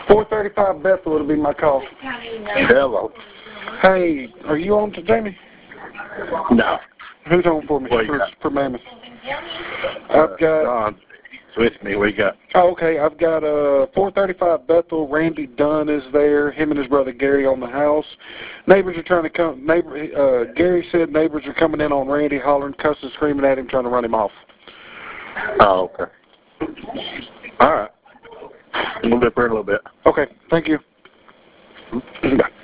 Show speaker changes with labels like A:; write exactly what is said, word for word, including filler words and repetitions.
A: four thirty-five Bethel would be my call.
B: Hello.
A: Hey, are you on today, me?
B: No.
A: Who's on for me?
B: What you
A: For,
B: got?
A: for Mammoth. I've got...
B: Don, he's with me. We got...
A: Oh, okay. I've got uh, four thirty-five Bethel. Randy Dunn is there. Him and his brother Gary on the house. Neighbors are trying to come. Neighbor uh, Gary said neighbors are coming in on Randy, hollering, cussing, screaming at him, trying to run him off.
B: Oh, okay. All right. We'll be up here in a little bit.
A: Okay. Thank you. Bye.